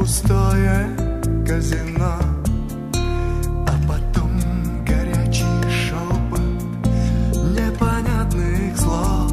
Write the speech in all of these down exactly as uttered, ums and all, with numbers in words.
пустое казино, а потом горячий шепот непонятных слов.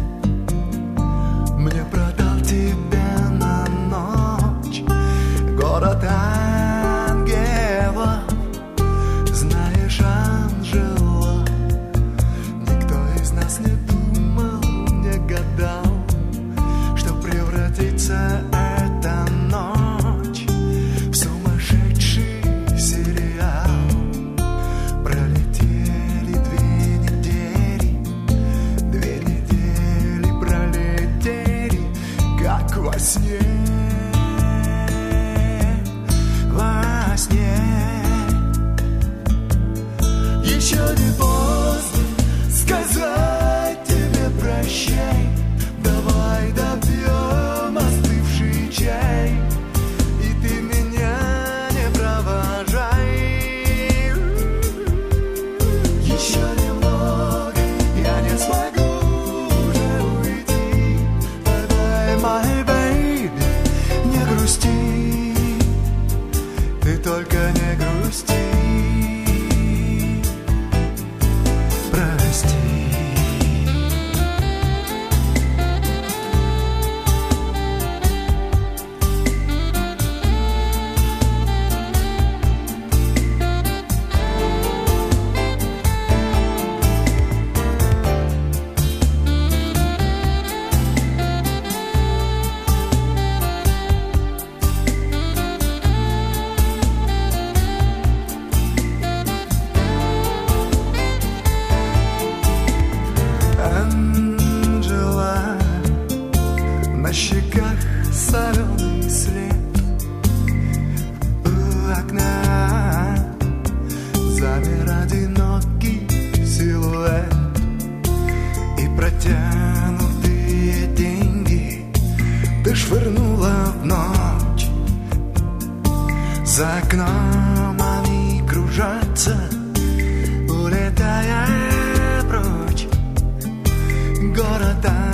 Мне продал тебя на ночь город ангелов. Знаешь, Анжела, никто из нас не думал, не гадал, что превратится эта ночь в сумасшедший сериал. Пролетели две недели, две недели пролетели, как во сне, во сне. Еще не поздно сказать тебе прощай. Давай допьем остывший чай, и ты меня не провожай. Еще немного, я не смогу уже уйти. Bye-bye, my baby, не грусти, ты только не грусти. Прости. Анжела, на щеках соленый след, у окна замер одинокий силуэт, и протянутые деньги ты швырнула в ночь. За окном они кружатся, улетая прочь. Город